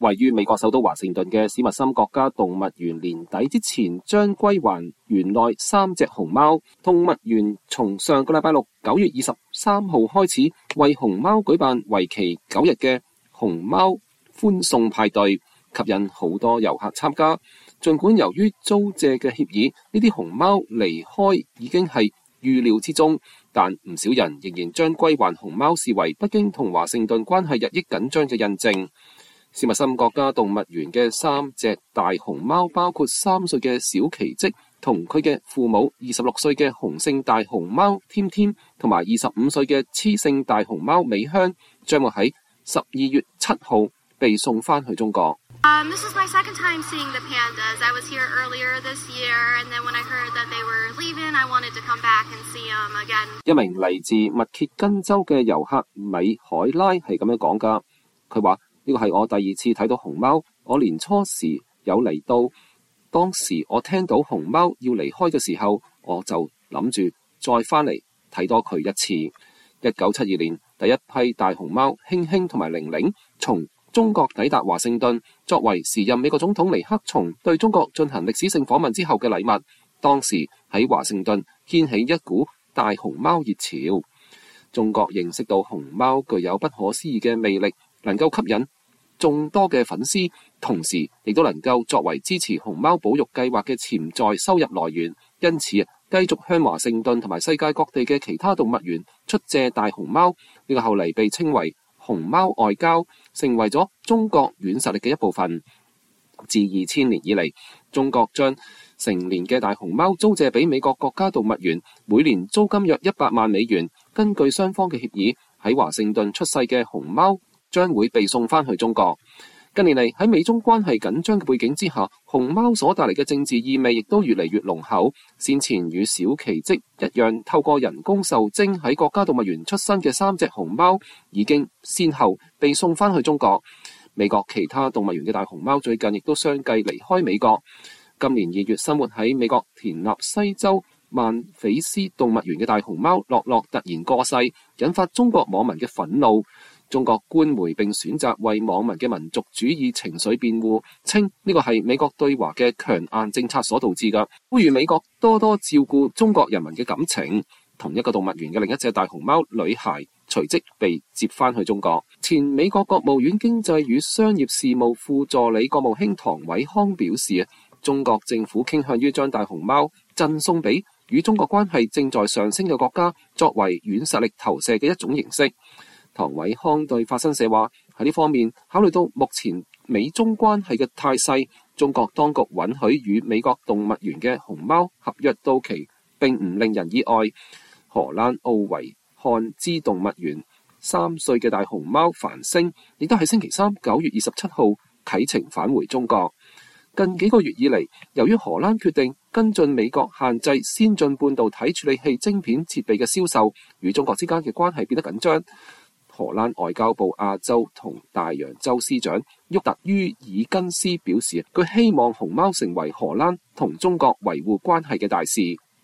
位於美國首都華盛頓嘅史密森國家動物園年底之前將歸還園內3隻熊貓。動物園從上個禮拜六9月23號開始為熊貓舉辦為期9日嘅熊貓歡送派對，吸引好多遊客參加。儘管由於租借嘅協議，呢啲熊貓離開已經係預料之中，但唔少人仍然將歸還熊貓視為北京同華盛頓關係日益緊張嘅印證。史密森國家動物園嘅3隻大熊貓包括3歲嘅小奇蹟同佢嘅父母，26歲嘅雄性大熊貓添添同埋25歲嘅雌性大熊貓美香，將會喺12月7號被送返去中國。 This is my second time seeing the pandas. I was here earlier this year, and then when I heard that they were leaving, I wanted to come back and see them again. 一名嚟自密歇根州嘅遊客米海拉係咁樣講㗎，佢話呢個係我第2次睇到熊貓，我年初時有嚟到，當時我聽到熊貓要離開嘅時候，我就諗住再返嚟睇多佢一次。1972年第一批大熊貓興興同埋玲玲從中國抵達華盛頓，作為時任美國總統尼克松對中國進行歷史性訪問之後嘅禮物。當時喺華盛頓掀起一股大熊貓熱潮。中國認識到熊貓具有不可思議嘅魅力，能夠吸引眾多嘅粉絲，同時亦都能夠作為支持熊貓保育計劃嘅潛在收入來源。因此繼續向華盛頓同埋世界各地嘅其他動物園出借大熊貓，呢個後嚟被稱為熊貓外交，成為咗中國軟實力嘅一部分。自2000年以嚟，中國將成年嘅大熊貓租借俾美國國家動物園，每年租金約100萬美元。根據雙方嘅協議，喺華盛頓出世嘅熊貓將會被送返去中國。近年嚟喺美中關係緊張嘅背景之下，熊貓所帶嚟嘅政治意味亦都越嚟越濃厚。先前與小奇蹟一樣，透過人工受精喺國家動物園出生嘅3隻熊貓已經先後被送返去中國。美國其他動物園嘅大熊貓最近亦都相繼離開美國。今年2月生活喺美國田納西州曼菲斯動物園嘅大熊貓樂樂突然過世，引發中國網民嘅憤怒。中國官媒並選擇為網民嘅民族主義情緒辯護，稱呢個係美國對華嘅強硬政策所導致㗎，呼籲美國多多照顧中國人民嘅感情。同一個動物園嘅另一隻大熊貓女孩隨即被接返去中國。前美國國務院經濟與商業事務副助理國務卿唐偉康表示，中國政府傾向於將大熊貓贈送俾與中國關係正在上升嘅國家，作為軟實力投射嘅一種形式。唐偉康對法新社話，喺呢方面考慮到目前美中關係嘅態勢，中國當局允許與美國動物園嘅熊貓合約到期並唔令人意外。荷蘭奧維漢茲動物園3歲嘅大熊貓繁星亦都喺星期3 9月27號啟程返回中國。近幾個月以嚟，由於荷蘭決定跟進美國限制先進半導體處理器晶片設備嘅銷售，與中國之間嘅關係變得緊張。荷蘭外交部亞洲同大洋洲司長沃特于爾根斯表示，佢希望熊貓成為荷蘭同中國維護關係嘅大事。